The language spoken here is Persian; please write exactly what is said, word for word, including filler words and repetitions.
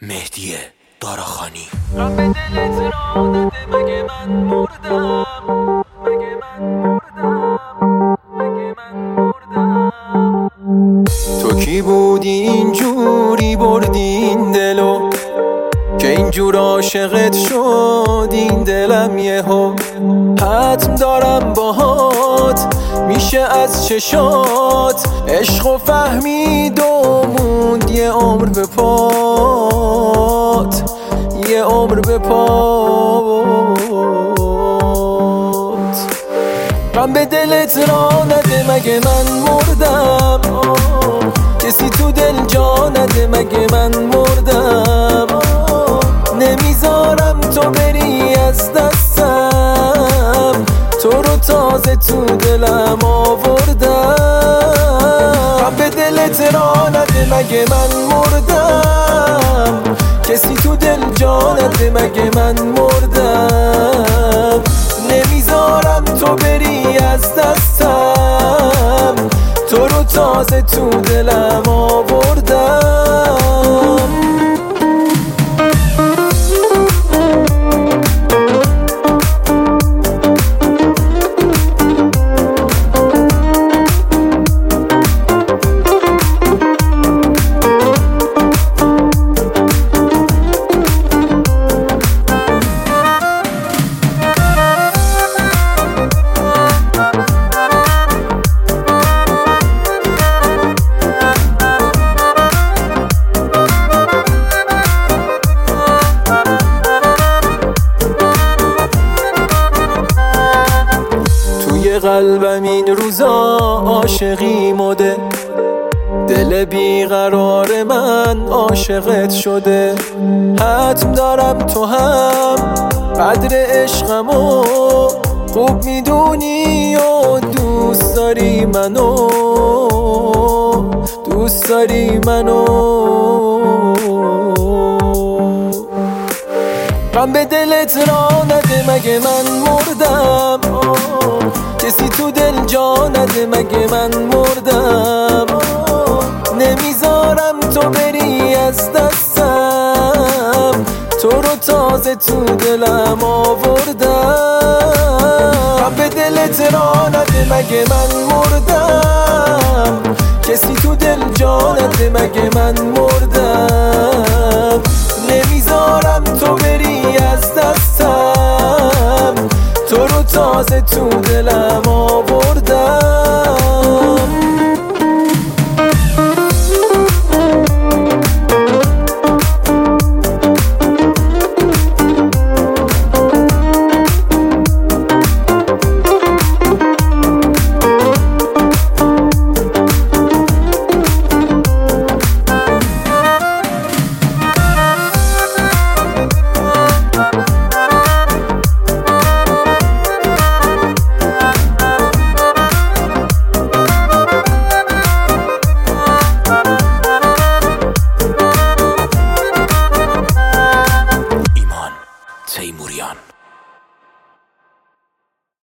مهدی داراخانی. غم به دلت را نده مگه من مردم، مگه من مردم، مگه من مردم. تو کی بودی اینجوری بردی این دلو که اینجور عاشقت شد این دلم یهو. حتم دارم باهات میشه از چشات، عشق و فهمید و موند یه عمر به پات، یه عمر به پات. غم به دلت را نده مگه من مردم، کسی تو دل جا نده مگه من مردم. نمیذارم تو بری از دستم، تو رو تازه تو دلم آوردم. غم به دلت را نده مگه من مردم، کسی تو دل جا نده مگه من مردم. نمیذارم تو بری از دستم، تو رو تازه تو دلم آوردم. قلبم این روزا عاشقی مده، دل بیقرار من عاشقت شده. حتم دارم تو هم قدر عشقمو خوب میدونی و دوست داری منو، دوست داری منو. غم به دلت را نده مگه من مردم، کسی تو دل جا نده مگه من مردم. نمیذارم تو بری از دستم، تو رو تازه تو دلم آوردم. غم به دلت را نده مگه من مردم، کسی تو دل جا نده مگه من مردم.